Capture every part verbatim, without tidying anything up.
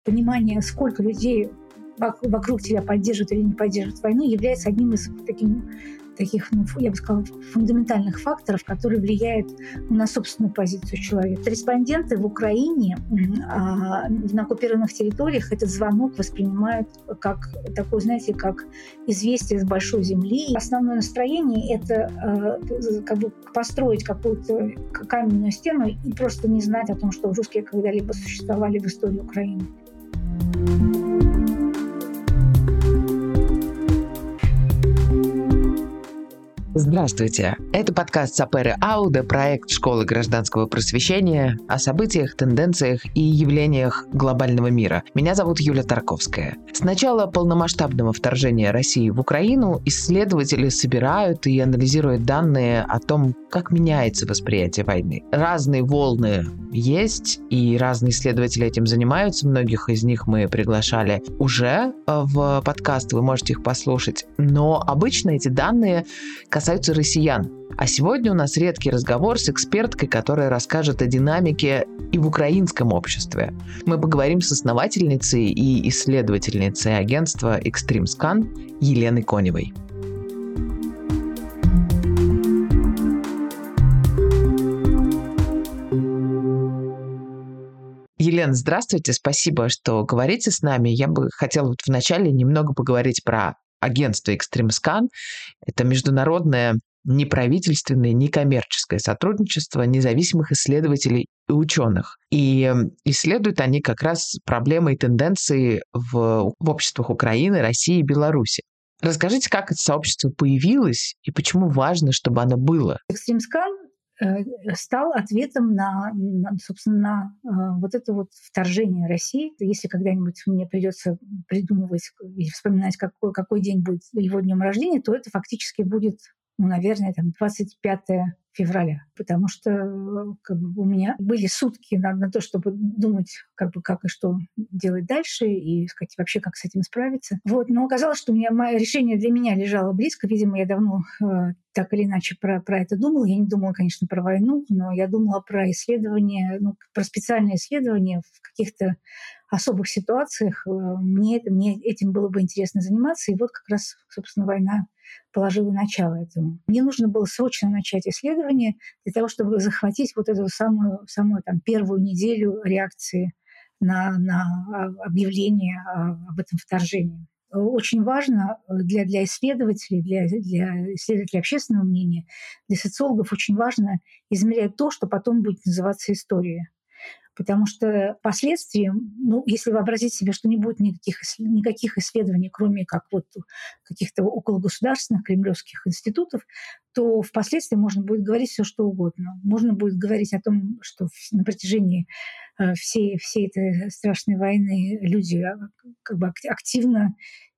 понимание, сколько людей вокруг тебя поддерживают или не поддерживают войну, является одним из таких, таких ну, я бы сказала, фундаментальных факторов, которые влияют на собственную позицию человека. Респонденты в Украине, на оккупированных территориях, этот звонок воспринимают как такое, знаете, как известие с большой земли. Основное настроение — это как бы построить какую-то каменную стену и просто не знать о том, что русские когда-либо существовали в истории Украины. Здравствуйте! Это подкаст Саперы Ауда, проект Школы гражданского просвещения о событиях, тенденциях и явлениях глобального мира. Меня зовут Юля Тарковская. С начала полномасштабного вторжения России в Украину исследователи собирают и анализируют данные о том, как меняется восприятие войны. Разные волны есть, и разные исследователи этим занимаются. Многих из них мы приглашали уже в подкаст, вы можете их послушать. Но обычно эти данные касаются россиян. А сегодня у нас редкий разговор с эксперткой, которая расскажет о динамике и в украинском обществе. Мы поговорим с основательницей и исследовательницей агентства ExtremeScan Еленой Коневой. Елена, здравствуйте, спасибо, что говорите с нами. Я бы хотела вот вначале немного поговорить про агентство ExtremeScan. Это международное неправительственное, некоммерческое сотрудничество независимых исследователей и ученых. И исследуют они как раз проблемы и тенденции в, в обществах Украины, России и Беларуси. Расскажите, как это сообщество появилось и почему важно, чтобы оно было? ExtremeScan стал ответом на, на собственно, на вот это вот вторжение России. Если когда-нибудь мне придется придумывать или вспоминать, какой, какой день будет его днем рождения, то это фактически будет, ну, наверное, там, двадцать пятое февраля, потому что как бы, у меня были сутки на, на то, чтобы думать, как бы, как и что делать дальше, и сказать, вообще, как с этим справиться. Вот. Но оказалось, что у меня, мое решение для меня лежало близко. Видимо, я давно э, так или иначе про, про это думала. Я не думала, конечно, про войну, но я думала про исследования, ну, про специальные исследования в каких-то особых ситуациях. Мне, мне этим было бы интересно заниматься. И вот как раз, собственно, война положила начало этому. Мне нужно было срочно начать исследование для того, чтобы захватить вот эту самую, самую там, первую неделю реакции на, на объявление об этом вторжении. Очень важно для, для исследователей, для, для исследователей общественного мнения, для социологов очень важно измерять то, что потом будет называться историей. Потому что впоследствии, ну, если вообразить себе, что не будет никаких, никаких исследований, кроме как вот каких-то окологосударственных кремлевских институтов, то впоследствии можно будет говорить все, что угодно. Можно будет говорить о том, что на протяжении всей, всей этой страшной войны люди как бы активно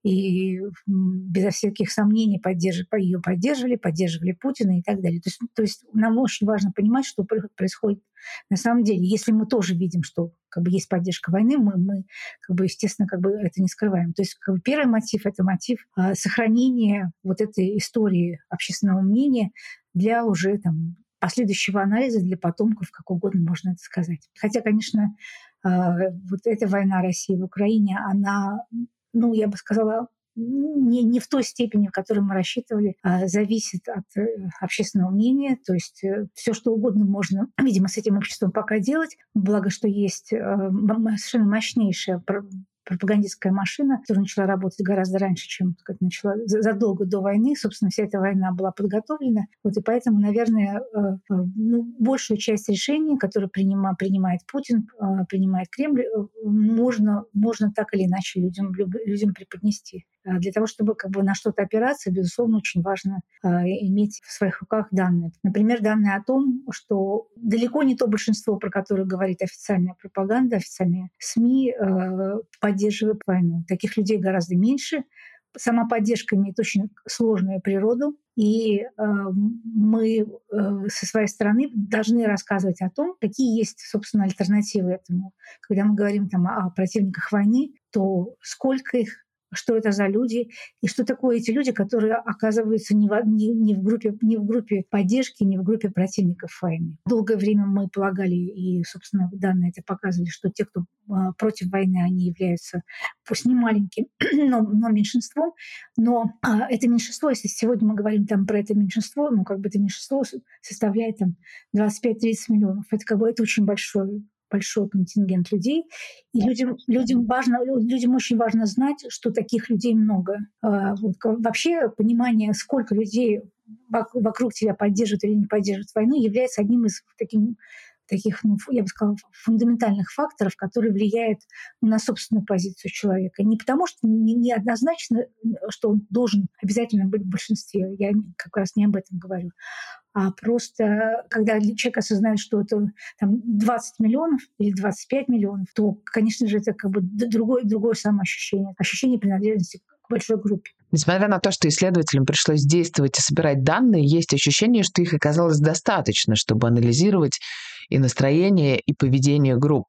и безо всяких сомнений поддерживали, ее поддерживали, поддерживали Путина и так далее. То есть, то есть нам очень важно понимать, что происходит на самом деле. Если мы тоже видим, что как бы есть поддержка войны, мы, мы как бы, естественно, как бы это не скрываем. То есть как бы, первый мотив — это мотив а, сохранения вот этой истории общественного мнения для уже там, последующего анализа, для потомков, как угодно можно это сказать. Хотя, конечно, а, вот эта война России в Украине, она, ну, я бы сказала, не, не в той степени, в которой мы рассчитывали, а зависит от общественного мнения. То есть все, что угодно можно, видимо, с этим обществом пока делать. Благо, что есть совершенно мощнейшая пропагандистская машина, которая начала работать гораздо раньше, чем начала задолго до войны. Собственно, вся эта война была подготовлена. Вот и поэтому, наверное, ну, большую часть решений, которые принима, принимает Путин, принимает Кремль, можно, можно так или иначе людям, людям преподнести. Для того, чтобы как бы, на что-то опираться, безусловно, очень важно э, иметь в своих руках данные. Например, данные о том, что далеко не то большинство, про которое говорит официальная пропаганда, официальные СМИ, э, поддерживают войну. Таких людей гораздо меньше. Сама поддержка имеет очень сложную природу, и э, мы э, со своей стороны должны рассказывать о том, какие есть, собственно, альтернативы этому. Когда мы говорим там, о противниках войны, то сколько их, что это за люди и что такое эти люди, которые оказываются не в, не, не в, группе, не в группе поддержки, не в группе противников войны. Долгое время мы полагали, и, собственно, данные это показывали, что те, кто против войны, они являются пусть не маленьким, но, но меньшинством. Но а, это меньшинство, если сегодня мы говорим там про это меньшинство, ну как бы это меньшинство составляет там двадцать пять тридцать миллионов. Это как бы это очень большой большой контингент людей, и людям, людям, важно, людям очень важно знать, что таких людей много. Вот. Вообще понимание, сколько людей вокруг тебя поддерживают или не поддерживают войну, является одним из таких, таких ну, я бы сказала, фундаментальных факторов, которые влияют на собственную позицию человека. Не потому, что не, не однозначно, что он должен обязательно быть в большинстве. Я как раз не об этом говорю. А просто, когда человек осознает, что это там, двадцать миллионов или двадцать пять миллионов, то, конечно же, это как бы другое, другое самоощущение, ощущение принадлежности к большой группе. Несмотря на то, что исследователям пришлось действовать и собирать данные, есть ощущение, что их оказалось достаточно, чтобы анализировать и настроение, и поведение групп.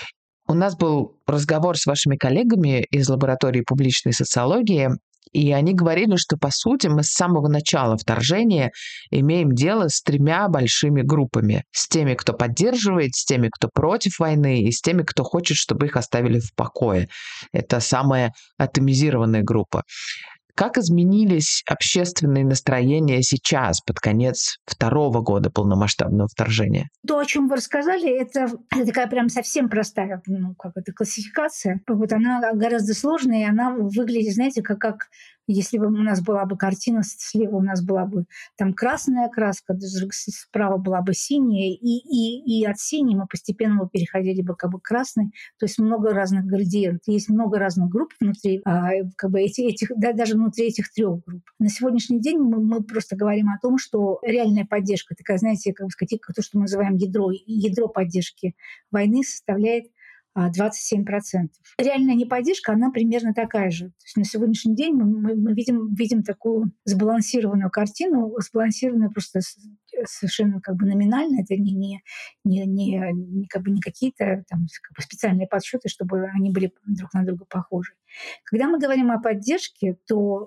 У нас был разговор с вашими коллегами из лаборатории публичной социологии, и они говорили, что, по сути, мы с самого начала вторжения имеем дело с тремя большими группами. С теми, кто поддерживает, с теми, кто против войны, и с теми, кто хочет, чтобы их оставили в покое. Это самая атомизированная группа. Как изменились общественные настроения сейчас, под конец второго года полномасштабного вторжения? То, о чем вы рассказали, это, это такая прям совсем простая, ну, как это, классификация. Вот она гораздо сложная, и она выглядит, знаете, как, как если бы у нас была бы картина, слева у нас была бы там красная краска, справа была бы синяя, и, и, и от синей мы постепенно переходили бы как бы к красной. То есть много разных градиентов. Есть много разных групп внутри, а, как бы эти, этих, да, даже внутри этих трех групп. На сегодняшний день мы, мы просто говорим о том, что реальная поддержка, такая, знаете, как бы сказать, то, что мы называем ядро, ядро поддержки войны составляет двадцать семь процентов. Реальная неподдержка, она примерно такая же. То есть на сегодняшний день мы, мы, мы видим, видим такую сбалансированную картину, сбалансированную просто совершенно как бы номинально. Это не, не, не, не, не, как бы не какие-то там, как бы специальные подсчеты, чтобы они были друг на друга похожи. Когда мы говорим о поддержке, то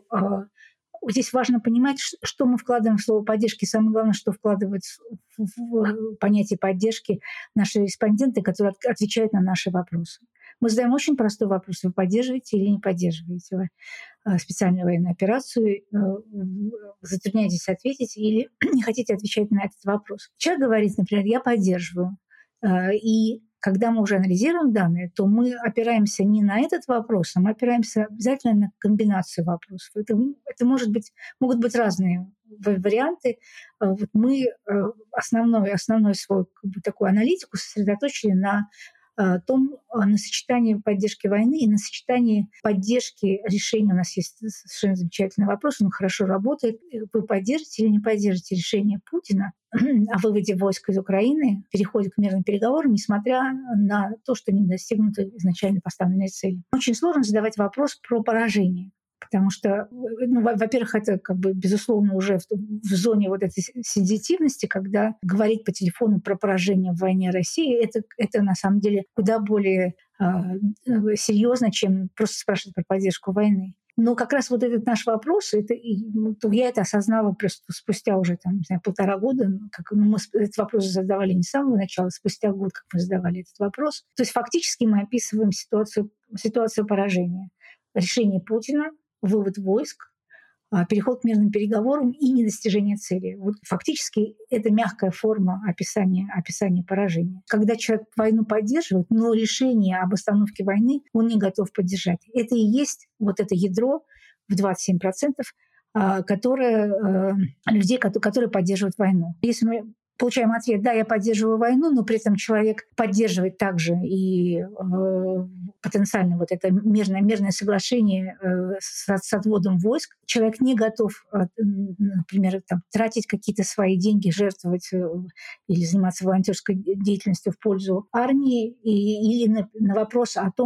здесь важно понимать, что мы вкладываем в слово «поддержки». Самое главное, что вкладывают в понятие поддержки наши респонденты, которые отвечают на наши вопросы. Мы задаем очень простой вопрос. Вы поддерживаете или не поддерживаете вы специальную военную операцию? Затрудняетесь ответить или не хотите отвечать на этот вопрос? Человек говорит, например, «я поддерживаю». И когда мы уже анализируем данные, то мы опираемся не на этот вопрос, а мы опираемся обязательно на комбинацию вопросов. Это, это может быть, могут быть разные варианты. Вот мы основной, основной свою как бы, такую аналитику сосредоточили на том, на сочетании поддержки войны и на сочетании поддержки решения. У нас есть совершенно замечательный вопрос, он хорошо работает. Вы поддержите или не поддержите решение Путина о выводе войск из Украины, переходе к мирным переговорам, несмотря на то, что не достигнуты изначально поставленные цели? Очень сложно задавать вопрос про поражение. Потому что, ну, во-первых, это как бы, безусловно, уже в, в зоне вот этой сенситивности, когда говорить по телефону про поражение в войне России, это, это на самом деле куда более э, серьезно, чем просто спрашивать про поддержку войны. Но как раз вот этот наш вопрос, это, ну, я это осознала просто спустя уже там, не знаю, полтора года. Как, ну, мы этот вопрос задавали не с самого начала, спустя год, как мы задавали этот вопрос. То есть фактически мы описываем ситуацию, ситуацию поражения. Решение Путина, вывод войск, переход к мирным переговорам и недостижение цели. Вот фактически это мягкая форма описания, описания поражения. Когда человек войну поддерживает, но решение об остановке войны он не готов поддержать. Это и есть вот это ядро в двадцать семь процентов, которое, людей, которые поддерживают войну. Если мы получаем ответ, да, я поддерживаю войну, но при этом человек поддерживает также и э, потенциально вот это мирное, мирное соглашение э, с, с отводом войск. Человек не готов, э, например, там, тратить какие-то свои деньги, жертвовать э, или заниматься волонтерской деятельностью в пользу армии, и, или на, на вопрос о том,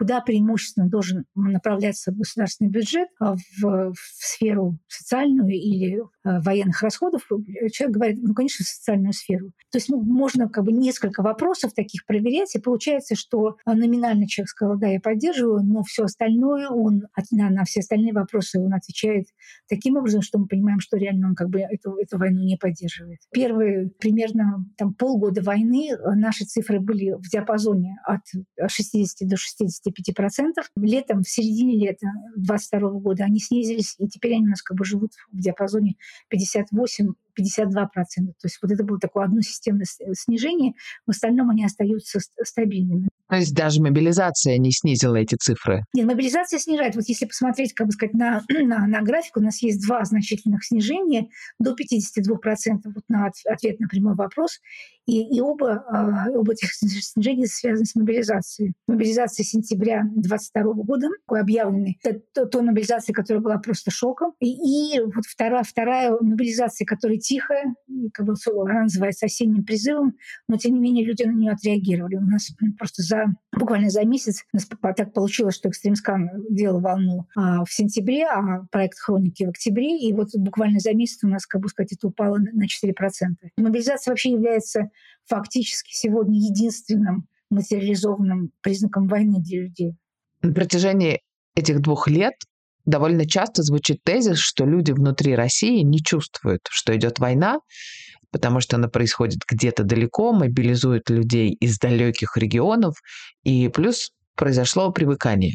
куда преимущественно должен направляться государственный бюджет в, в сферу социальную или военных расходов, человек говорит, ну, конечно, в социальную сферу. То есть ну, можно как бы несколько вопросов таких проверять, и получается, что номинально человек сказал, да, я поддерживаю, но все остальное, он на, на все остальные вопросы он отвечает таким образом, что мы понимаем, что реально он как бы эту, эту войну не поддерживает. Первые примерно там, полгода войны наши цифры были в диапазоне от шестидесяти до шестидесяти пяти процентов. Летом, в середине лета двадцать второго года они снизились, и теперь они у нас как бы живут в диапазоне пятьдесят восемь — пятьдесят два процента. То есть вот это было такое одно системное снижение, в остальном они остаются стабильными. То есть даже мобилизация не снизила эти цифры? Нет, мобилизация снижает. Вот если посмотреть, как бы сказать, на, на, на график, у нас есть два значительных снижения до пятидесяти двух процентов вот на ответ на прямой вопрос. И, и оба, оба этих снижения связаны с мобилизацией. Мобилизация сентября двадцать второго года, такой объявленной, это той мобилизация, которая была просто шоком. И, и вот вторая, вторая мобилизация, которая тихая, как бы она называется осенним призывом, но тем не менее люди на нее отреагировали. У нас просто за буквально за месяц у нас так получилось, что Экстримскан делал волну а, в сентябре, а проект «Хроники» в октябре, и вот буквально за месяц у нас, как бы сказать, это упало на четыре процента. Мобилизация вообще является фактически сегодня единственным материализованным признаком войны для людей. На протяжении этих двух лет довольно часто звучит тезис, что люди внутри России не чувствуют, что идет война, потому что она происходит где-то далеко, мобилизует людей из далеких регионов, и плюс произошло привыкание.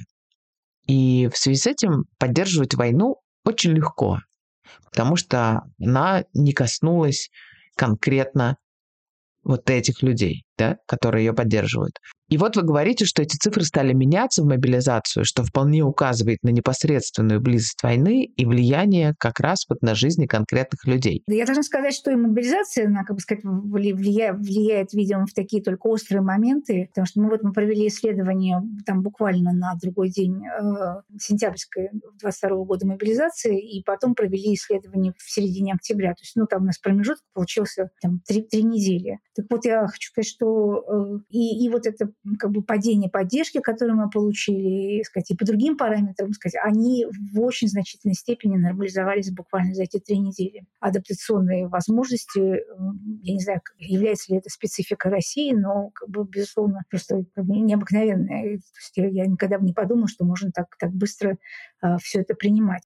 И в связи с этим поддерживать войну очень легко, потому что она не коснулась конкретно вот этих людей, да, которые ее поддерживают. И вот вы говорите, что эти цифры стали меняться в мобилизацию, что вполне указывает на непосредственную близость войны и влияние как раз вот на жизни конкретных людей. Я должна сказать, что и мобилизация, она, как бы сказать, влияет, влияет, видимо, в такие только острые моменты, потому что мы вот мы провели исследование там буквально на другой день э, сентябрьской двадцать второго года мобилизации, и потом провели исследование в середине октября. То есть, ну, там у нас промежуток получился там три, три недели. Так вот, я хочу сказать, что э, и, и вот это как бы падение поддержки, которое мы получили, сказать, и по другим параметрам, сказать, они в очень значительной степени нормализовались буквально за эти три недели. Адаптационные возможности, я не знаю, является ли это специфика России, но, как бы, безусловно, просто как бы необыкновенная. То есть я, я никогда бы не подумала, что можно так, так быстро э, все это принимать.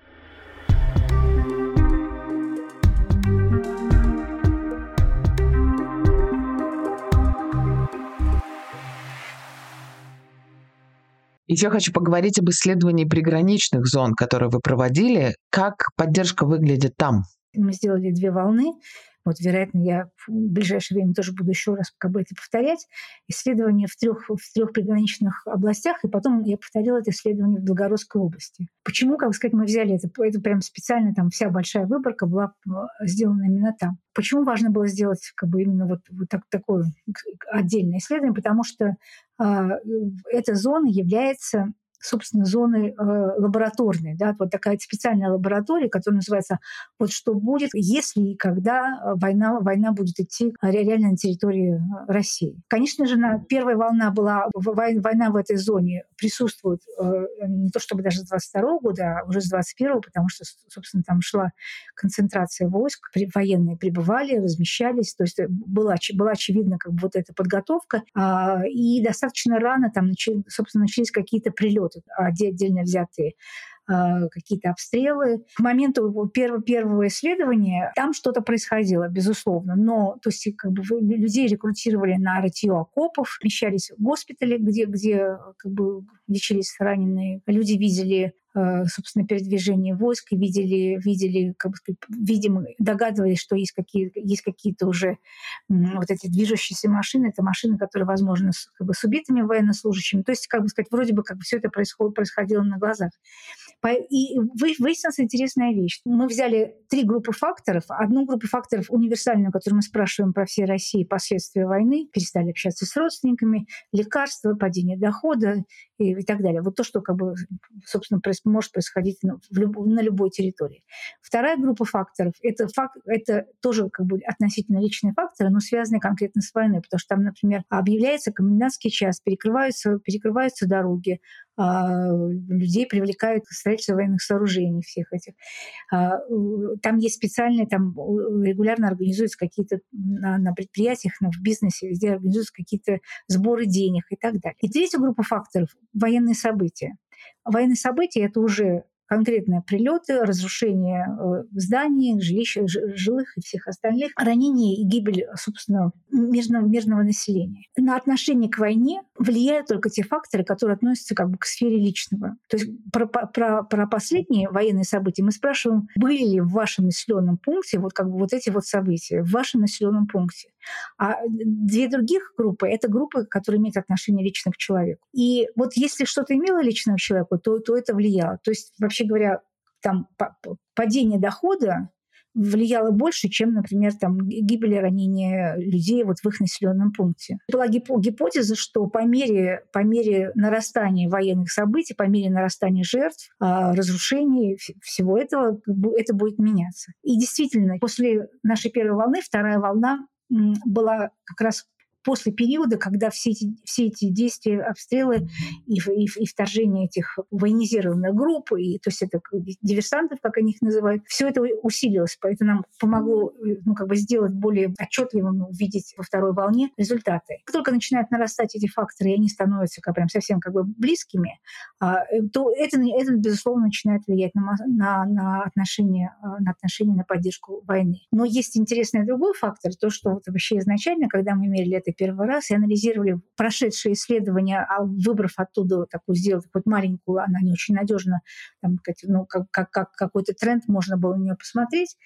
Еще хочу поговорить об исследовании приграничных зон, которые вы проводили. Как поддержка выглядит там? Мы сделали две волны. Вот, вероятно, я в ближайшее время тоже буду еще раз как бы это повторять. Исследование в трех, в трех приграничных областях, и потом я повторила это исследование в Белгородской области. Почему, как сказать, мы взяли это? Это прям специально, там вся большая выборка была сделана именно там. Почему важно было сделать как бы именно вот, вот так, такое отдельное исследование? Потому что э, эта зона является собственно, зоны э, лабораторные. Да? Вот такая специальная лаборатория, которая называется «Вот что будет, если и когда война, война будет идти реально на территории России». Конечно же, на, первая волна была, война в этой зоне присутствует э, не то чтобы даже с двадцать второго года, а уже с двадцать первого, потому что, собственно, там шла концентрация войск, военные прибывали, размещались, то есть была, была очевидна как бы вот эта подготовка, э, и достаточно рано там, начали, собственно, начались какие-то прилеты, отдельно взятые какие-то обстрелы. К моменту первого, первого исследования там что-то происходило, безусловно. Но то есть, как бы, людей рекрутировали на рытье окопов, помещались в госпитали, где, где как бы, лечились раненые. Люди видели, собственно, передвижение войск, и видели, видели как бы, видимо, догадывались, что есть, какие, есть какие-то уже вот эти движущиеся машины. Это машины, которые, возможно, с, как бы, с убитыми военнослужащими. То есть, как бы сказать, вроде бы как бы все это происходило, происходило на глазах. И выяснилась интересная вещь. Мы взяли три группы факторов. Одну группу факторов универсальную, которую мы спрашиваем про всей России последствия войны, перестали общаться с родственниками, лекарства, падение дохода и, и так далее. Вот то, что как бы, собственно, может происходить на, в люб, на любой территории. Вторая группа факторов — это, фак, это тоже как бы относительно личные факторы, но связанные конкретно с войной, потому что там, например, объявляется комендантский час, перекрываются, перекрываются дороги, людей привлекают к строительству военных сооружений всех этих. Там есть специальные, там регулярно организуются какие-то на, на предприятиях, на, в бизнесе, везде организуются какие-то сборы денег и так далее. И третья группа факторов — военные события. Военные события — это уже конкретные прилеты, разрушение зданий, жилищ, жилых и всех остальных, ранения и гибель, собственно, мирного, мирного населения. На отношение к войне влияют только те факторы, которые относятся как бы к сфере личного. То есть про, про, про последние военные события мы спрашиваем, были ли в вашем населенном пункте вот как бы вот эти вот события, в вашем населенном пункте. А две других группы — это группы, которые имеют отношение лично к человеку. И вот если что-то имело лично к человеку, то, то это влияло. То есть, вообще говоря, там падение дохода влияло больше, чем, например, там, гибель и ранение людей вот в их населенном пункте. Была гипотеза, что по мере, по мере нарастания военных событий, по мере нарастания жертв, разрушений, всего этого, это будет меняться. И действительно, после нашей первой волны вторая волна была как раз после периода, когда все эти, все эти действия, обстрелы и, и, и вторжение этих военизированных групп, и, то есть это диверсантов, как они их называют, все это усилилось. Поэтому нам помогло ну, как бы сделать более отчетливым, увидеть во второй волне результаты. Как только начинают нарастать эти факторы, и они становятся как, прям совсем как бы близкими, то это, это безусловно, начинает влиять на, на, на, отношения, на отношения, на поддержку войны. Но есть интересный другой фактор, то, что вот вообще изначально, когда мы мерили это первый раз и анализировали прошедшие исследования, а выбрав оттуда такую, сделать такую маленькую, она не очень надежна, там, ну, как, как, как какой-то тренд можно было на нее посмотреть,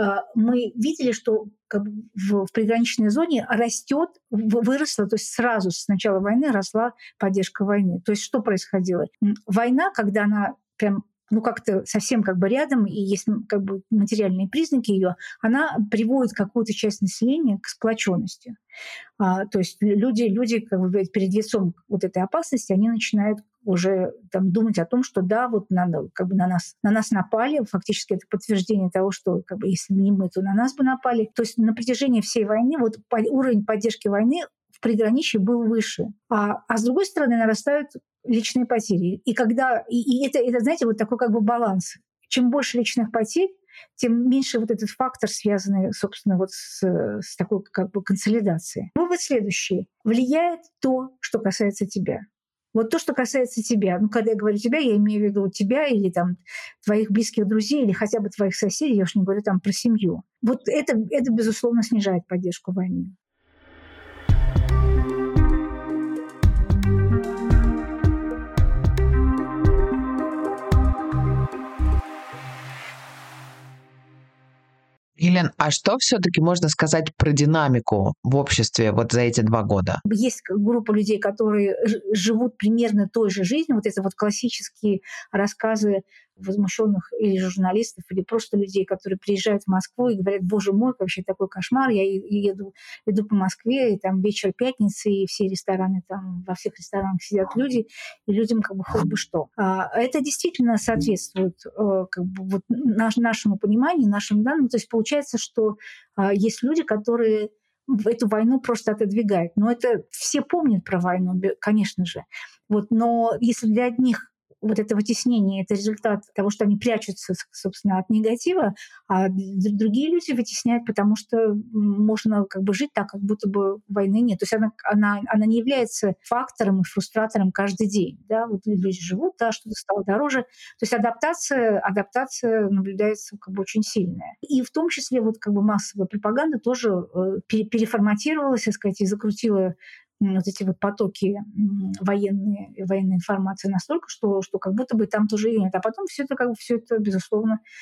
мы видели, что как бы в, в приграничной зоне растет, выросла, то есть сразу с начала войны росла поддержка войны. То есть что происходило? Война, когда она прям ну как-то совсем как бы рядом, и есть как бы материальные признаки ее, она приводит какую-то часть населения к сплоченности. А, то есть люди, люди как бы перед лицом вот этой опасности, они начинают уже там, думать о том, что да, вот надо, как бы на нас, на нас напали, фактически это подтверждение того, что как бы, если не мы, то на нас бы напали. То есть на протяжении всей войны вот уровень поддержки войны в приграничье был выше. А, а с другой стороны нарастают личные потери. И когда и, и это, это, знаете, вот такой как бы баланс. Чем больше личных потерь, тем меньше вот этот фактор, связанный, собственно, вот с, с такой как бы консолидацией. Вывод следующий. Влияет то, что касается тебя. Вот то, что касается тебя. Ну, когда я говорю тебя, я имею в виду тебя или там твоих близких друзей, или хотя бы твоих соседей, я уж не говорю там про семью. Вот это, это безусловно, снижает поддержку войны. Елена, а что все-таки можно сказать про динамику в обществе вот за эти два года? Есть группа людей, которые живут примерно той же жизнью. Вот это вот классические рассказы возмущенных или журналистов, или просто людей, которые приезжают в Москву и говорят: боже мой, вообще такой кошмар, я еду, еду по Москве, и там вечер пятницы, и все рестораны, там во всех ресторанах сидят люди, и людям как бы хоть бы что. Это действительно соответствует как бы, вот, наш, нашему пониманию, нашим данным. То есть получается, что есть люди, которые эту войну просто отодвигают. Но это все помнят про войну, конечно же. Вот, но если для одних вот это вытеснение — это результат того, что они прячутся, собственно, от негатива, а другие люди вытесняют, потому что можно как бы жить так, как будто бы войны нет. То есть она, она, она не является фактором и фрустратором каждый день. Да? Вот люди живут, да, что-то стало дороже. То есть адаптация, адаптация наблюдается как бы очень сильная. И в том числе вот как бы массовая пропаганда тоже переформатировалась, так сказать, и закрутила вот эти вот потоки военные, военной информации настолько, что, что как будто бы там тоже ее нет. А потом все это, как бы, все это, безусловно,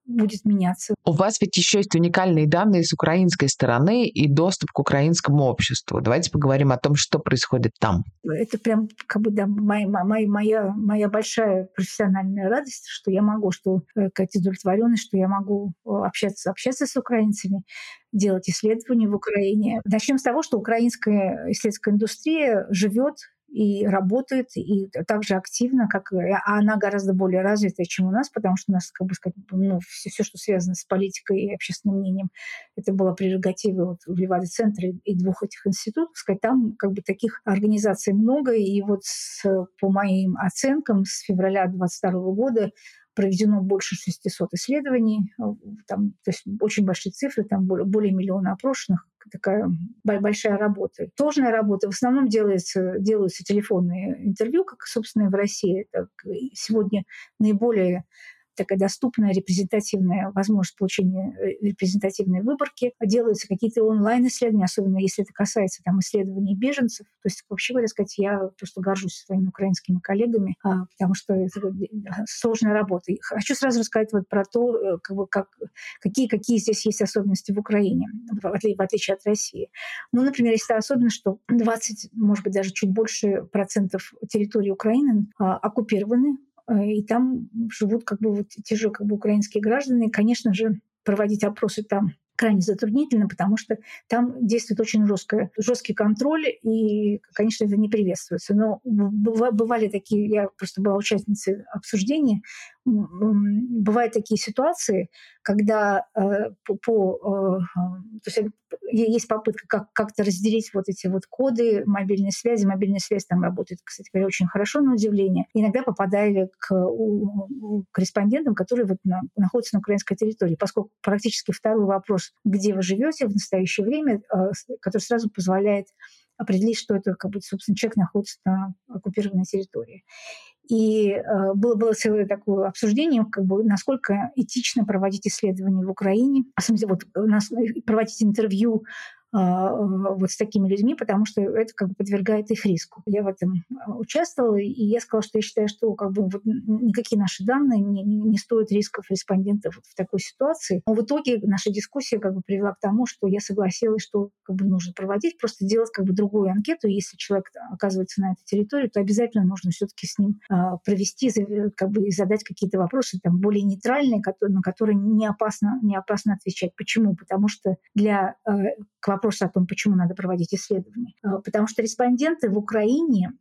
будет меняться. У вас ведь еще есть уникальные данные с украинской стороны и доступ к украинскому обществу. Давайте поговорим о том, что происходит там. Это прям как бы да, моя, моя, моя, моя большая профессиональная радость, что я могу, что какая-то удовлетворенность, что я могу общаться, общаться с украинцами, делать исследования в Украине. Начнем с того, что украинская исследовательская индустрия живет и работает, и так же активно, как а она гораздо более развитая, чем у нас, потому что у нас, как бы сказать, ну, все, все, что связано с политикой и общественным мнением, это было прерогативой вот в Левада-центре и двух этих институтов. Сказать, там как бы таких организаций много, и вот с, по моим оценкам с февраля двадцать второго года проведено больше шестисот исследований, там, то есть очень большие цифры, там более, более миллиона опрошенных, такая большая работа. Сложная работа. В основном делается, делаются телефонные интервью, как, собственно, и в России. Это сегодня наиболее такая доступная, репрезентативная возможность получения репрезентативной выборки. Делаются какие-то онлайн-исследования, особенно если это касается там, исследований беженцев. То есть, вообще говоря, сказать, я просто горжусь своими украинскими коллегами, потому что это сложная работа. И хочу сразу рассказать вот про то, как бы, как, какие, какие здесь есть особенности в Украине, в отличие, в отличие от России. Ну, например, есть особенность, что двадцать, может быть, даже чуть больше процентов территории Украины а, оккупированы, и там живут как бы вот те же как бы украинские граждане. И, конечно же, проводить опросы там крайне затруднительно, потому что там действует очень жесткое, жесткий контроль, и, конечно, это не приветствуется. Но бывали такие, я просто была участницей обсуждения, бывают такие ситуации, когда э, по, по э, то есть есть попытка как, как-то разделить вот эти вот коды мобильной связи. Мобильная связь там работает, кстати говоря, очень хорошо, на удивление. Иногда попадали к у, у корреспондентам, которые вот на, находятся на украинской территории, поскольку практически второй вопрос, где вы живете в настоящее время, э, который сразу позволяет определить, что это, как бы, собственно, человек находится на оккупированной территории. И э, было, было целое такое обсуждение, как бы, насколько этично проводить исследования в Украине, в смысле, вот, нас, проводить интервью э, вот с такими людьми, потому что это как бы подвергает их риску. Я в этом участвовала, и я сказала, что я считаю, что как бы, вот, никакие наши данные не, не, не стоят рисков респондентов в такой ситуации. Но в итоге наша дискуссия как бы привела к тому, что я согласилась, что как бы, нужно проводить, просто делать как бы другую анкету. Если человек оказывается на этой территории, то обязательно нужно все-таки с ним провести, как бы, и задать какие-то вопросы там, более нейтральные, на которые не опасно, не опасно отвечать. Почему? Потому что для, к вопросу о том, почему надо проводить исследования. Потому что респонденты в Украине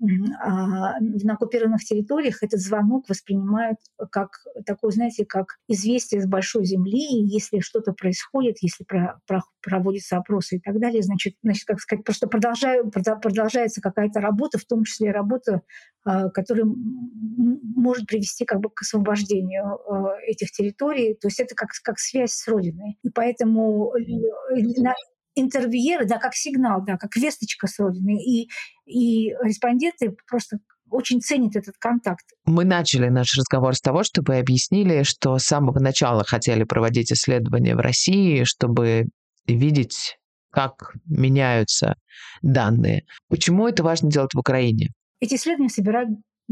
на оккупированных территориях этот звонок воспринимают как такое, знаете, как известие с большой земли. И если что-то происходит, если про, про, проводятся опросы и так далее, значит, значит как сказать, просто продолжаю, продолжается какая-то работа, в том числе работа, которая может привести как бы к освобождению этих территорий. То есть это как, как связь с Родиной. И поэтому интервьюеры, да, как сигнал, да, как весточка с Родиной. И, и респонденты просто очень ценят этот контакт. Мы начали наш разговор с того, что вы объяснили, что с самого начала хотели проводить исследования в России, чтобы видеть, как меняются данные. Почему это важно делать в Украине? Эти исследования собирают...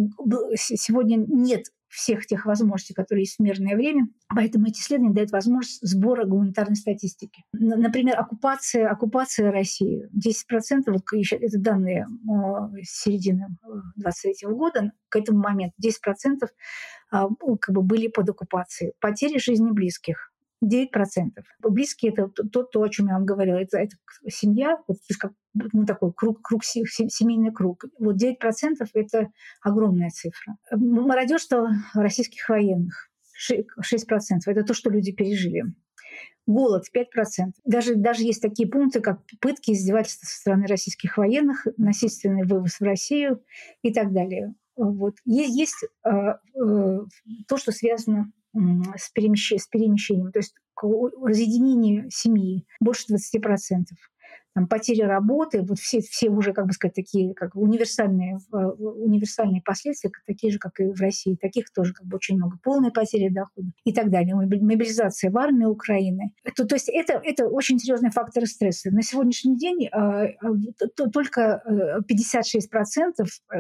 Сегодня нет всех тех возможностей, которые есть в мирное время, поэтому эти исследования дают возможность сбора гуманитарной статистики. Например, оккупация, оккупация России. десять процентов, вот это данные с середины двадцать третьего года, к этому моменту десять процентов как бы были под оккупацией. Потери жизни близких. девять процентов. Близкие — это то, то, о чем я вам говорила. Это, это семья, вот, как, ну, такой круг, круг, семейный круг. Вот девять процентов — это огромная цифра. Мародерство российских военных — шесть процентов. Это то, что люди пережили. Голод — пять процентов. Даже, даже есть такие пункты, как пытки, издевательства со стороны российских военных, насильственный вывоз в Россию и так далее. Вот. Есть, есть э, э, то, что связано с, перемещ... с перемещением, то есть разъединение семьи больше двадцать процентов. там, потеря работы, вот все, все уже, как бы сказать, такие как универсальные, универсальные последствия, такие же, как и в России. Таких тоже как бы очень много. Полной потери дохода и так далее. Мобилизация в армии Украины. То, то есть это, это очень серьезные факторы стресса. На сегодняшний день э, только пятьдесят шесть процентов э,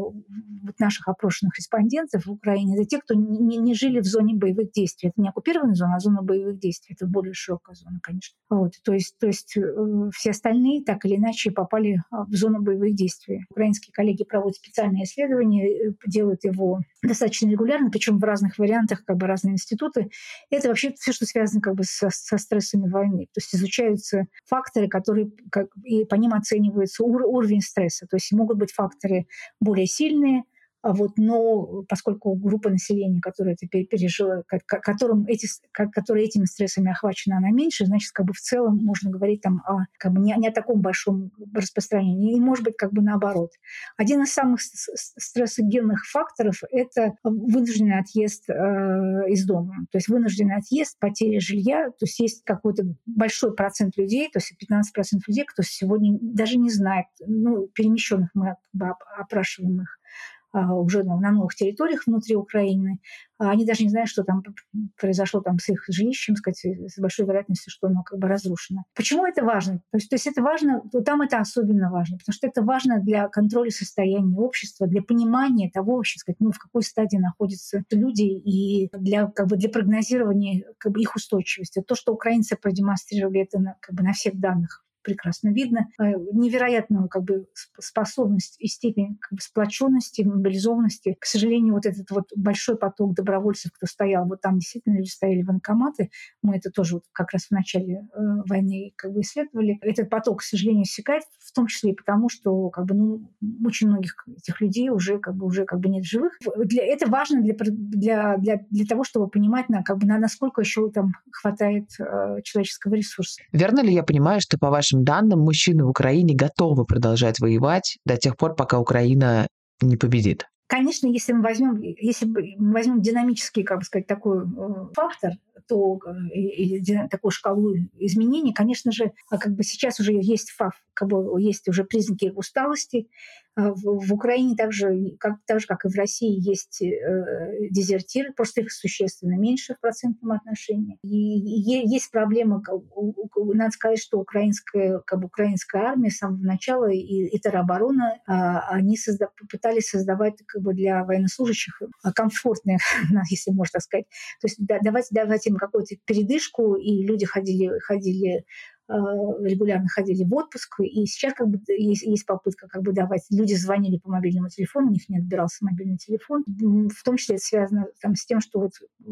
наших опрошенных респондентов в Украине — это те, кто не, не жили в зоне боевых действий. Это не оккупированная зона, а зона боевых действий. Это более широкая зона, конечно. Вот. То есть, то есть э, все остальные так или иначе попали в зону боевых действий. Украинские коллеги проводят специальные исследования, делают его достаточно регулярно, причем в разных вариантах, как бы разные институты. Это вообще все, что связано как бы со, со стрессами войны. То есть изучаются факторы, которые как, и по ним оценивается ур, уровень стресса. То есть могут быть факторы более сильные, а вот, но поскольку группа населения, которая это пережила, которым эти, которая этими стрессами охвачена, она меньше, значит, как бы в целом можно говорить там о, как бы не, не о таком большом распространении. И может быть как бы наоборот. Один из самых стрессогенных факторов — это вынужденный отъезд э, из дома. То есть вынужденный отъезд, потеря жилья. То есть есть какой-то большой процент людей, то есть пятнадцать процентов людей, кто сегодня даже не знает, ну, перемещенных мы как бы опрашиваем их, уже на новых территориях внутри Украины. Они даже не знают, что там произошло там с их жилищем, сказать, с большой вероятностью, что оно как бы разрушено. Почему это важно? То есть, то есть это важно, там это особенно важно, потому что это важно для контроля состояния общества, для понимания того, вообще, сказать, ну, в какой стадии находятся люди, и для, как бы, для прогнозирования как бы, их устойчивости. То, что украинцы продемонстрировали, это на, как бы, на всех данных прекрасно видно, невероятную как бы способность и степень как бы сплоченности, мобилизованности. К сожалению, вот этот вот большой поток добровольцев, кто стоял, вот там действительно люди стояли военкоматы, мы это тоже вот как раз в начале э, войны как бы исследовали. Этот поток, к сожалению, иссякает, в том числе и потому, что как бы, ну, очень многих этих людей уже как бы, уже как бы нет живых. Для, это важно для, для, для, для того, чтобы понимать, на, как бы, на, насколько еще там хватает э, человеческого ресурса. Верно ли я понимаю, что по вашим данным, мужчины в Украине готовы продолжать воевать до тех пор, пока Украина не победит? Конечно, если мы возьмем, если мы возьмем динамический, как бы сказать, такой э, фактор, то или такую шкалу изменений, конечно же, как бы сейчас уже есть факт, как бы есть уже признаки усталости. В, в Украине также, как, так же, как и в России, есть э, дезертиры, просто их существенно меньше в процентном отношении. И, и есть проблема, надо сказать, что украинская, как бы, украинская армия с самого начала и, и тероборона, они созда, пытались создавать как бы, для военнослужащих комфортные, если можно так сказать. То есть давать, давать им какую-то передышку, и люди ходили, ходили регулярно ходили в отпуск, и сейчас как бы есть, есть попытка как бы давать. Люди звонили по мобильному телефону, у них не отбирался мобильный телефон. В том числе это связано там, с тем, что вот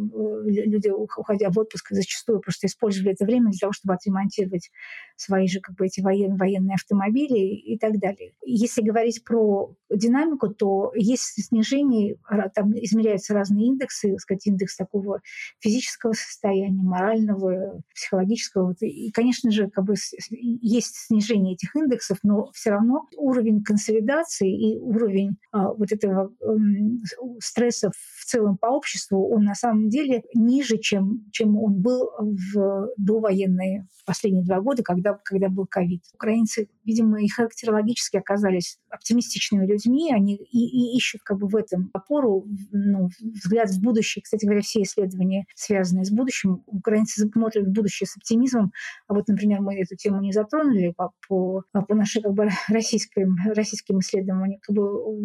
люди, уходя в отпуск, зачастую просто использовали это время для того, чтобы отремонтировать свои же как бы эти военные, военные автомобили и так далее. Если говорить про динамику, то есть снижение, там измеряются разные индексы, так сказать, индекс такого физического состояния, морального, психологического. И, конечно же, как бы есть снижение этих индексов, но все равно уровень консолидации и уровень а, вот этого э, стресса в целом по обществу, он на самом деле ниже, чем, чем он был в довоенные последние два года, когда, когда был ковид. Украинцы, видимо, и характерологически оказались оптимистичными людьми, они и, и ищут как бы в этом опору, ну, взгляд в будущее. Кстати говоря, все исследования, связанные с будущим, украинцы смотрят в будущее с оптимизмом, а вот, например, мы эту тему не затронули по, по, по нашим как бы, российским, российским исследованиям. Как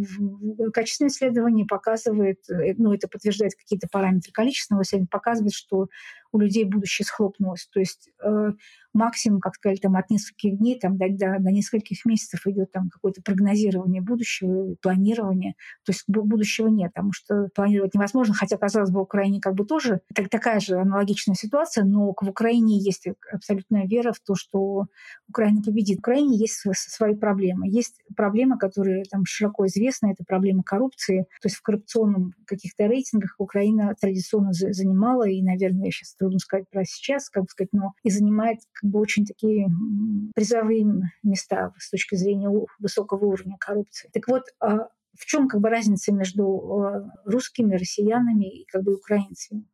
бы, качественное исследование показывает, ну, это подтверждает какие-то параметры количественного исследования, показывает, что у людей будущее схлопнулось. То есть э, максимум, как сказали, там, от нескольких дней там, до, до, до нескольких месяцев идет там какое-то прогнозирование будущего, планирование. То есть будущего нет, потому что планировать невозможно, хотя, казалось бы, в Украине как бы тоже так, такая же аналогичная ситуация, но в Украине есть абсолютная вера в то, что Украина победит. В Украине есть свои проблемы. Есть проблемы, которые там широко известны, это проблема коррупции. То есть в коррупционном каких-то рейтингах Украина традиционно занимала, и, наверное, сейчас трудно сказать про сейчас, как бы сказать, но и занимает как бы очень такие призовые места с точки зрения высокого уровня коррупции. Так вот, в чем как бы разница между русскими, россиянами и как бы украинцами?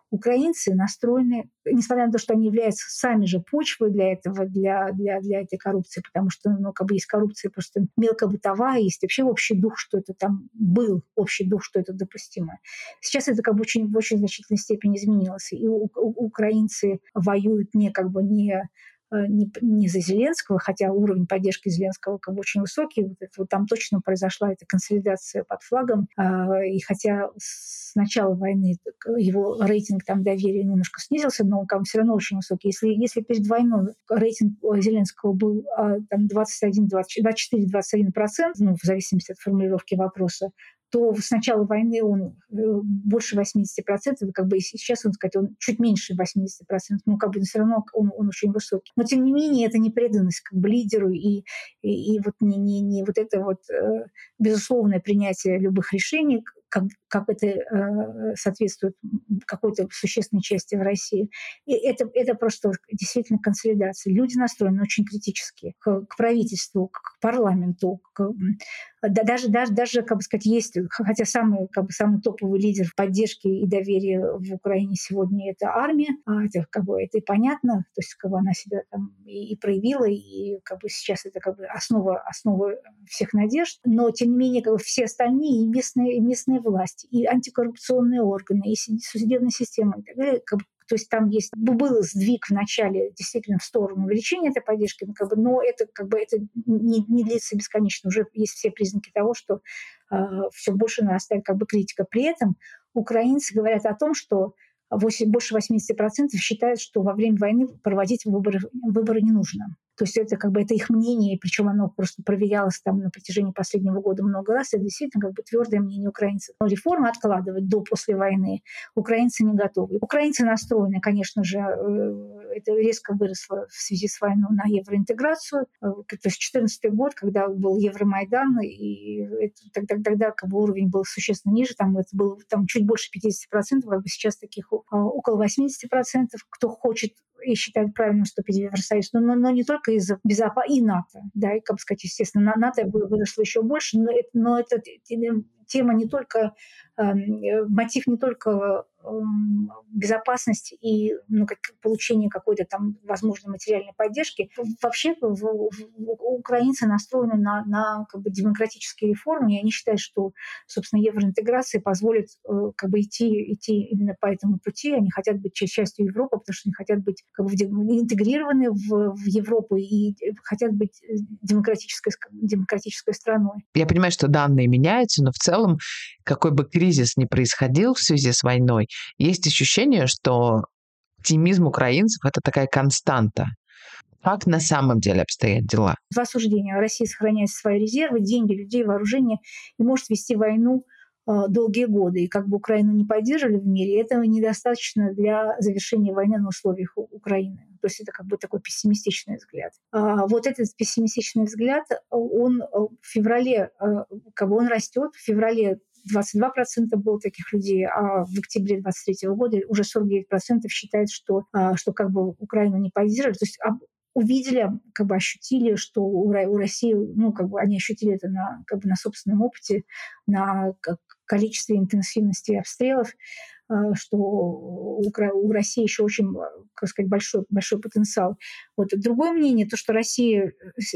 украинцы настроены, несмотря на то, что они являются сами же почвой для этого, для, для, для этой коррупции, потому что, ну, как бы есть коррупция просто мелкобытовая, есть вообще общий дух, что это там был, общий дух, что это допустимо. Сейчас это как бы очень, в очень значительной степени изменилось. И у, у, украинцы воюют не как бы не Не, не за Зеленского, хотя уровень поддержки Зеленского как бы очень высокий. Вот это, вот там точно произошла эта консолидация под флагом. И хотя с начала войны его рейтинг там доверия немножко снизился, но он все равно очень высокий. Если, если перед войной рейтинг Зеленского был там двадцать один, двадцать четыре, двадцать один процент, ну, в зависимости от формулировки вопроса, то с начала войны он больше восемьдесят процентов, как бы сейчас он, сказать, он чуть меньше восемьдесят процентов, но как бы все равно он, он очень высокий. Но тем не менее это не преданность как бы лидеру и, и, и вот не, не, не вот это вот э, безусловное принятие любых решений, как, как это э, соответствует какой-то существенной части в России. И это, это просто действительно консолидация. Люди настроены очень критически к, к правительству, к парламенту, к, да, даже, даже, даже, как бы сказать, есть, хотя самый, как бы, самый топовый лидер поддержки и доверия в Украине сегодня — это армия, это, как бы, это и понятно, то есть как бы она себя там и, и проявила, и как бы сейчас это как бы основа, основа всех надежд, но тем не менее как бы все остальные, и местные, и местные власти, и антикоррупционные органы, и судебная система и так далее, как бы, то есть там есть был сдвиг в начале действительно в сторону увеличения этой поддержки, но, как бы, но это, как бы, это не, не длится бесконечно. Уже есть все признаки того, что э, все больше нарастает как бы критика. При этом украинцы говорят о том, что восемь, больше восемьдесят процентов считают, что во время войны проводить выборы, выборы не нужно. То есть это как бы это их мнение, причем оно просто проверялось там на протяжении последнего года много раз. Это действительно как бы твердое мнение украинцев. Но реформы откладывать до после войны украинцы не готовы. Украинцы настроены, конечно же, это резко выросло в связи с войной на евроинтеграцию. То есть две тысячи четырнадцатый год, когда был Евромайдан, и это, тогда, тогда как бы уровень был существенно ниже, там это было там чуть больше пятьдесят процентов, как бы сейчас таких около восемьдесят процентов, кто хочет и считают правильным вступить в Евросоюз, но, но, но не только из-за безопасности, и НАТО, да, и, как бы сказать, естественно, на НАТО выросло еще больше, но это, но это тема не только, э, мотив не только э, безопасности и, ну, как, получения какой-то там возможной материальной поддержки. Вообще в, в, в, украинцы настроены на, на как бы демократические реформы, и они считают, что, собственно, евроинтеграция позволит э, как бы идти, идти именно по этому пути. Они хотят быть частью Европы, потому что они хотят быть как бы интегрированы в, в Европу и хотят быть демократической, демократической страной. Я понимаю, что данные меняются, но в целом, какой бы кризис ни происходил в связи с войной, есть ощущение, что оптимизм украинцев — это такая константа. Как на самом деле обстоят дела? Два суждения. Россия сохраняет свои резервы, деньги, людей, вооружение и может вести войну долгие годы. И как бы Украину не поддерживали в мире, этого недостаточно для завершения войны на условиях Украины. То есть это как бы такой пессимистичный взгляд. А вот этот пессимистичный взгляд, он в феврале, как бы он растет. В феврале двадцать два процента было таких людей, а в октябре двадцать третьего года уже сорок девять процентов считают, что, что как бы Украину не поддерживают. То есть увидели, как бы ощутили, что у России, ну, как бы они ощутили это на, как бы на собственном опыте, на количестве интенсивности обстрелов, что у России еще очень, как сказать, большой, большой потенциал. Вот. Другое мнение, то, что Россия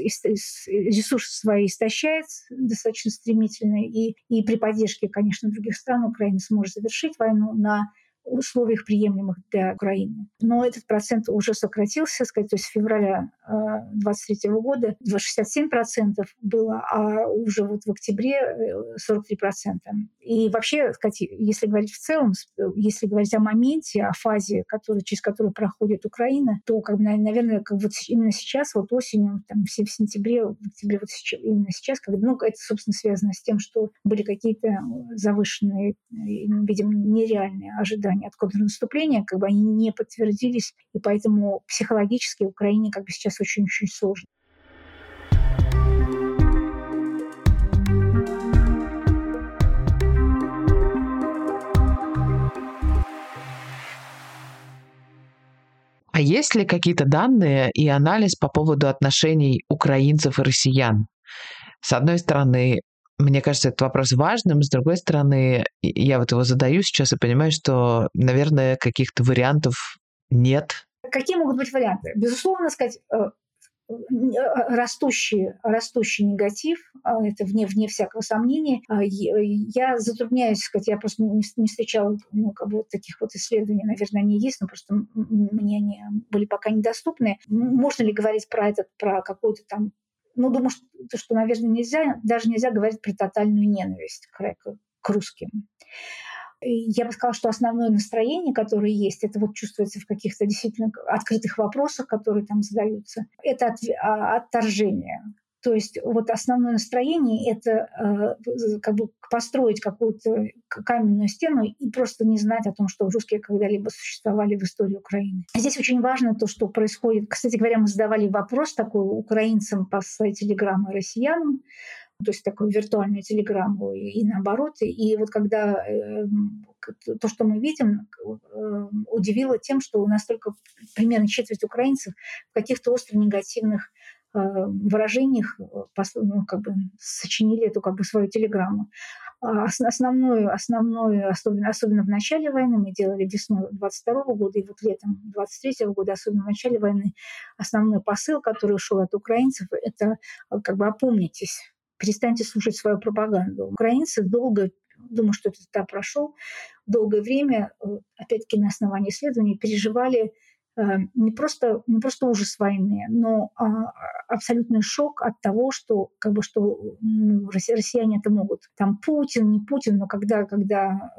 ресурсы свои истощает достаточно стремительно, и, и при поддержке, конечно, других стран Украина сможет завершить войну на условиях, приемлемых для Украины. Но этот процент уже сократился, сказать, то есть с февраля двадцать третьего года шестьдесят семь процентов было, а уже вот в октябре сорок три процента. И вообще, сказать, если говорить в целом, если говорить о моменте, о фазе, который, через которую проходит Украина, то, как бы, наверное, как вот именно сейчас, вот осенью, там, в сентябре, в октябре, вот сейчас, именно сейчас, когда, ну, это, собственно, связано с тем, что были какие-то завышенные, видимо, нереальные ожидания от контрнаступления, как бы они не подтвердились, и поэтому психологически Украине как бы сейчас очень-очень сложно. А есть ли какие-то данные и анализ по поводу отношений украинцев и россиян? С одной стороны, Мне кажется, этот вопрос важным. С другой стороны, я вот его задаю сейчас и понимаю, что, наверное, каких-то вариантов нет. Какие могут быть варианты? Безусловно, сказать, растущий, растущий негатив, это вне, вне всякого сомнения. Я затрудняюсь сказать, я просто не, не встречала ну, как бы таких вот исследований, наверное, они есть, но просто мне они были пока недоступны. Можно ли говорить про этот, про какую-то там, ну, думаю, что, что наверное, нельзя, даже нельзя говорить про тотальную ненависть к, к русским. Я бы сказала, что основное настроение, которое есть, это вот чувствуется в каких-то действительно открытых вопросах, которые там задаются. Это от, отторжение. То есть вот основное настроение — это э, как бы построить какую-то каменную стену и просто не знать о том, что русские когда-либо существовали в истории Украины. Здесь очень важно то, что происходит. Кстати говоря, мы задавали вопрос такой украинцам по телеграмму и россиянам, то есть такую виртуальную телеграмму и, и наоборот. И вот когда э, то, что мы видим, э, удивило тем, что у нас только примерно четверть украинцев в каких-то остро негативных э, выражениях ну, как бы сочинили эту как бы свою телеграмму. А основную, основную особенно, особенно в начале войны, мы делали весной двадцать второго года и вот летом двадцать третьего года, особенно в начале войны, основной посыл, который ушел от украинцев, это как бы опомнитесь, перестаньте слушать свою пропаганду. Украинцы долго, думаю, что этот этап прошел, долгое время, опять-таки на основании исследований, переживали не просто, не просто ужас войны, но абсолютный шок от того, что, как бы, что россияне это могут. Там Путин, не Путин, но когда, когда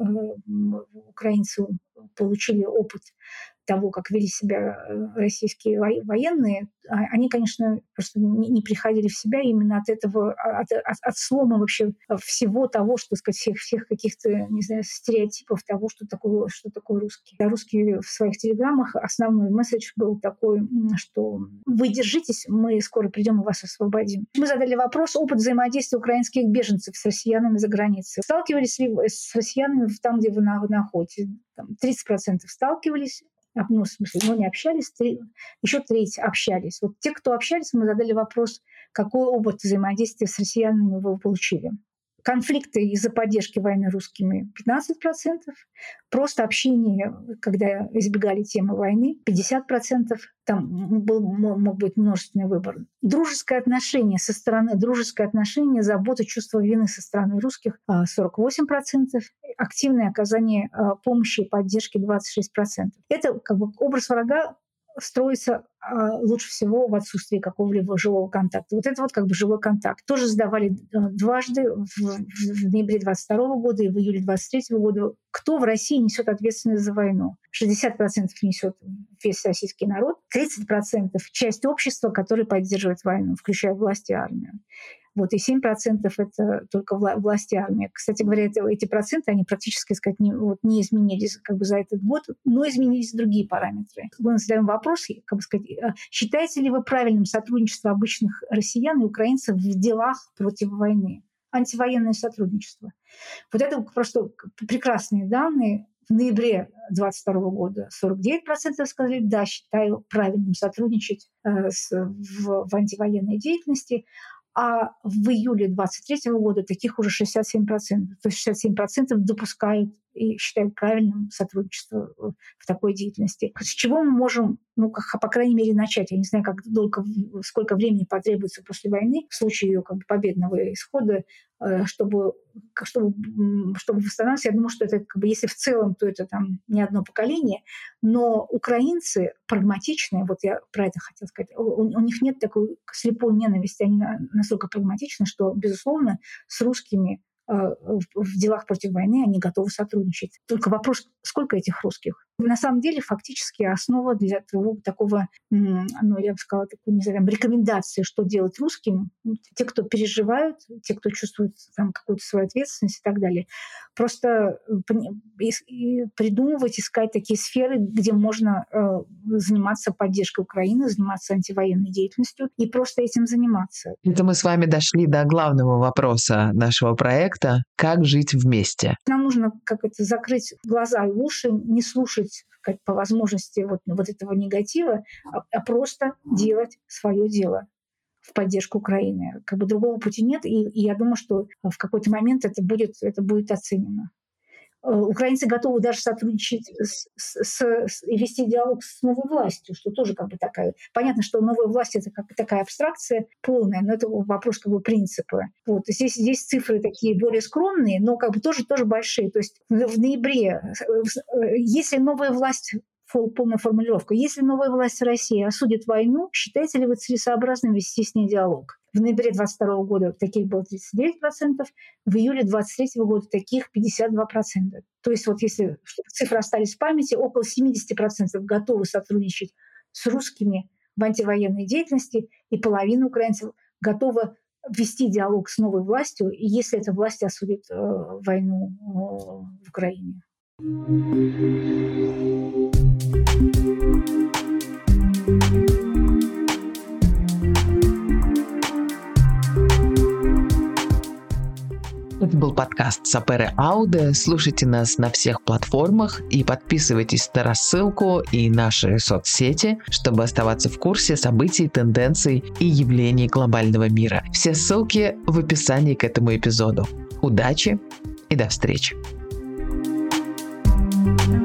украинцы получили опыт того, как вели себя российские военные, они, конечно, просто не приходили в себя именно от этого, от, от, от слома вообще всего того, что сказать, всех, всех каких-то, не знаю, стереотипов того, что такое, что такое русский. Русские в своих телеграммах основной месседж был такой, что вы держитесь, мы скоро придем и вас освободим. Мы задали вопрос: опыт взаимодействия украинских беженцев с россиянами за границей. Сталкивались ли вы с россиянами там, где вы, на, вы находитесь? Там тридцать процентов сталкивались, ну, в смысле, ну, не общались, три, еще треть общались. Вот те, кто общались, мы задали вопрос, какой опыт взаимодействия с россиянами вы получили. Конфликты из-за поддержки войны русскими — пятнадцать процентов. Просто общение, когда избегали темы войны — пятьдесят процентов. Там был, мог быть множественный выбор. Дружеское отношение со стороны, дружеское отношение, забота, чувство вины со стороны русских — сорок восемь процентов. Активное оказание помощи и поддержки — двадцать шесть процентов. Это как бы образ врага строится а, лучше всего в отсутствии какого-либо живого контакта. Вот это вот как бы живой контакт. Тоже задавали дважды в, в ноябре двадцать второго года и в июле двадцать третьего года. Кто в России несет ответственность за войну? шестьдесят процентов несет весь российский народ, тридцать процентов часть общества, которая поддерживает войну, включая власть и армию. Вот, и семь процентов это только вла- власть и армия. Кстати говоря, это, эти проценты, они практически, сказать, не, вот, не изменились как бы за этот год, но изменились другие параметры. Мы задаем вопрос, как бы сказать, считаете ли вы правильным сотрудничество обычных россиян и украинцев в делах против войны? Антивоенное сотрудничество. Вот это просто прекрасные данные. В ноябре двадцать второго года сорок девять процентов сказали: да, считаю правильным сотрудничать э, с, в, в антивоенной деятельности. А в июле двадцать третьего года таких уже шестьдесят семь процентов. То есть шестьдесят семь процентов допускают и считают правильным сотрудничество в такой деятельности. С чего мы можем, ну, как, по крайней мере, начать? Я не знаю, как долго, сколько времени потребуется после войны в случае ее как бы победного исхода, чтобы, чтобы, чтобы восстанавливаться. Я думаю, что это, как бы, если в целом, то это там не одно поколение. Но украинцы прагматичные, вот я про это хотела сказать, у, у них нет такой слепой ненависти, они настолько прагматичны, что, безусловно, с русскими в делах против войны они готовы сотрудничать. Только вопрос, сколько этих русских? На самом деле, фактически основа для того, такого, ну, я бы сказала, такой, не знаю, рекомендации, что делать русским, те, кто переживают, те, кто чувствует там какую-то свою ответственность и так далее. Просто придумывать, искать такие сферы, где можно заниматься поддержкой Украины, заниматься антивоенной деятельностью и просто этим заниматься. Это мы с вами дошли до главного вопроса нашего проекта: как жить вместе. Нам нужно как это закрыть глаза и уши, не слушать как по возможности вот, вот этого негатива, а, а просто делать свое дело. в поддержку Украины. Как бы другого пути нет, и, и я думаю, что в какой-то момент это будет, это будет оценено. Украинцы готовы даже сотрудничать с, с, с, и вести диалог с новой властью, что тоже как бы такая... Понятно, что новая власть — это как бы такая абстракция полная, но это вопрос как бы принципа. Вот. Здесь, здесь цифры такие более скромные, но как бы тоже, тоже большие. То есть в, в ноябре, если новая власть... Полная формулировка. Если новая власть России осудит войну, считаете ли вы целесообразным вести с ней диалог? В ноябре двадцать второго года таких было тридцать девять процентов, в июле двадцать третьего года таких пятьдесят два процента. То есть вот если чтобы цифры остались в памяти, около семьдесят процентов готовы сотрудничать с русскими в антивоенной деятельности, и половина украинцев готова вести диалог с новой властью, если эта власть осудит э, войну э, в Украине. Это был подкаст Сапере Ауде. Слушайте нас на всех платформах и подписывайтесь на рассылку и наши соцсети, чтобы оставаться в курсе событий, тенденций и явлений глобального мира. Все ссылки в описании к этому эпизоду. Удачи и до встречи!